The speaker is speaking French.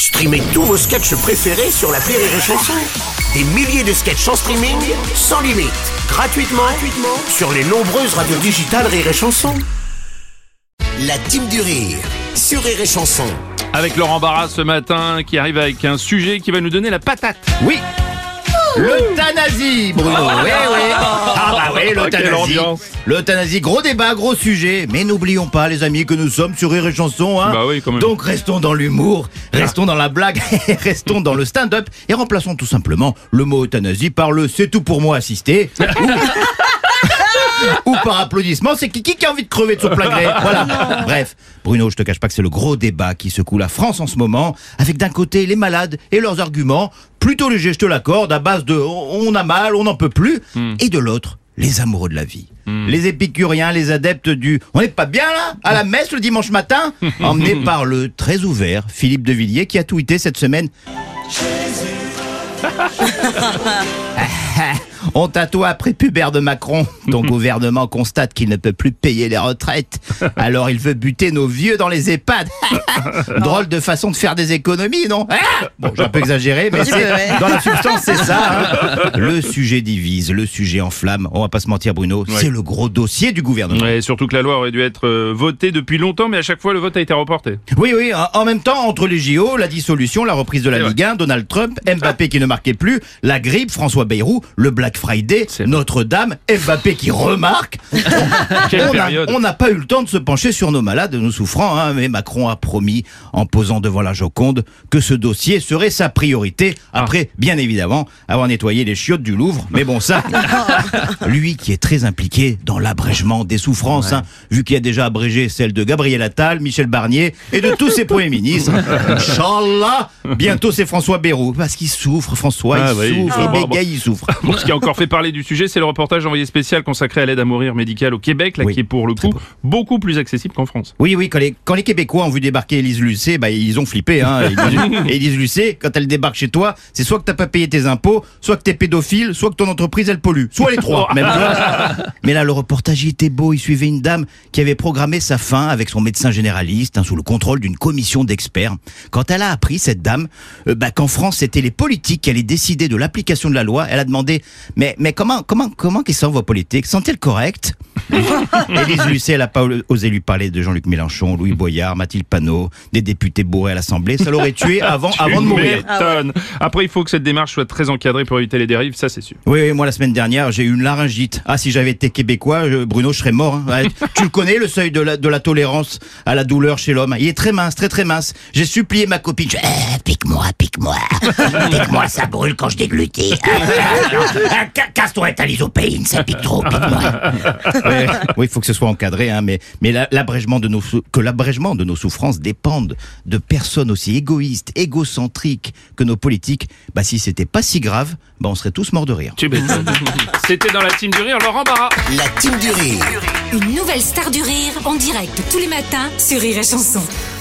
Streamez tous vos sketchs préférés sur l'appli Rire et Chanson. Des milliers de sketchs en streaming, sans limite, gratuitement sur les nombreuses radios digitales Rire et Chanson. La team du rire sur Rire et Chanson. Avec Laurent Barra ce matin qui arrive avec un sujet qui va nous donner la patate. Oui. L'euthanasie, Bruno. Oui. Ah bah oui, l'euthanasie. L'euthanasie, gros débat, gros sujet. Mais n'oublions pas, les amis, que nous sommes sur Rire et Chanson. Hein. Bah oui, quand même. Donc restons dans l'humour, restons dans la blague, restons dans le stand-up et remplaçons tout simplement le mot euthanasie par le c'est tout pour moi assisté. Ou par applaudissement, c'est qui a envie de crever de son plein gré. Voilà. Bref, Bruno, je te cache pas que c'est le gros débat qui secoue la France en ce moment, avec d'un côté les malades et leurs arguments, plutôt légers, je te l'accorde, à base de on a mal, on n'en peut plus, et de l'autre, les amoureux de la vie. Les épicuriens, les adeptes du on n'est pas bien là, à la messe le dimanche matin, emmenés par le très ouvert Philippe de Villiers qui a tweeté cette semaine. On tatoue après pubère de Macron. Ton gouvernement constate qu'il ne peut plus payer les retraites. Alors il veut buter nos vieux dans les EHPAD. Drôle de façon de faire des économies, non? Bon, j'ai un peu exagéré, mais dans la substance, c'est ça. Hein. Le sujet divise, le sujet enflamme. On va pas se mentir, Bruno, c'est le gros dossier du gouvernement. Ouais, surtout que la loi aurait dû être votée depuis longtemps, mais à chaque fois le vote a été reporté. Oui, en même temps, entre les JO, la dissolution, la reprise de la Ligue 1, Donald Trump, Mbappé qui ne marquait plus, la grippe, François Bayrou, le Black Friday, Notre-Dame, Mbappé qui remarque. On n'a pas eu le temps de se pencher sur nos malades, nos souffrants, hein, mais Macron a promis, en posant devant la Joconde, que ce dossier serait sa priorité. Après, bien évidemment, avoir nettoyé les chiottes du Louvre. Mais bon, ça, lui qui est très impliqué dans l'abrègement des souffrances, hein, vu qu'il a déjà abrégé celle de Gabriel Attal, Michel Barnier et de tous ses premiers ministres. Inch'Allah, bientôt c'est François Bayrou. Parce qu'il souffre, François, il souffre, il bégaye, il souffre. Bon, ce qui a encore fait parler du sujet, c'est le reportage envoyé spécial consacré à l'aide à mourir médicale au Québec, là, qui est pour le coup beaucoup plus accessible qu'en France. Oui, quand les Québécois ont vu débarquer Élise Lucet, bah, ils ont flippé. Hein. Et Élise Lucet, quand elle débarque chez toi, c'est soit que t'as pas payé tes impôts, soit que t'es pédophile, soit que ton entreprise elle pollue. Soit les trois, même. Mais là, le reportage il était beau. Il suivait une dame qui avait programmé sa fin avec son médecin généraliste, hein, sous le contrôle d'une commission d'experts. Quand elle a appris, cette dame, qu'en France, c'était les politiques qui allaient décider de l'application de la loi, elle a demandé mais comment qu'ils sont vos politiques? Sont-elles correctes? Élise Lucet, elle a pas osé lui parler de Jean-Luc Mélenchon, Louis Boyard, Mathilde Panot, des députés bourrés à l'Assemblée. Ça l'aurait tué avant de mourir. Après, il faut que cette démarche soit très encadrée pour éviter les dérives, ça c'est sûr. Oui, moi la semaine dernière, j'ai eu une laryngite. Ah, si j'avais été québécois, Bruno, je serais mort. Hein. Ouais, tu le connais, le seuil de la tolérance à la douleur chez l'homme. Il est très mince, très mince. J'ai supplié ma copine. Pique-moi. Pique-moi, ça brûle quand je déglutis. Casse-toi ta lysopéine, ça pique trop, pique-moi. Oui, il faut que ce soit encadré, hein, mais l'abrègement de nos souffrances dépende de personnes aussi égoïstes, égocentriques que nos politiques. Bah, si c'était pas si grave, bah, on serait tous morts de rire. Tu m'étonnes. C'était dans la team du rire, Laurent Barra. La team du rire. Une nouvelle star du rire en direct tous les matins sur Rire et Chanson.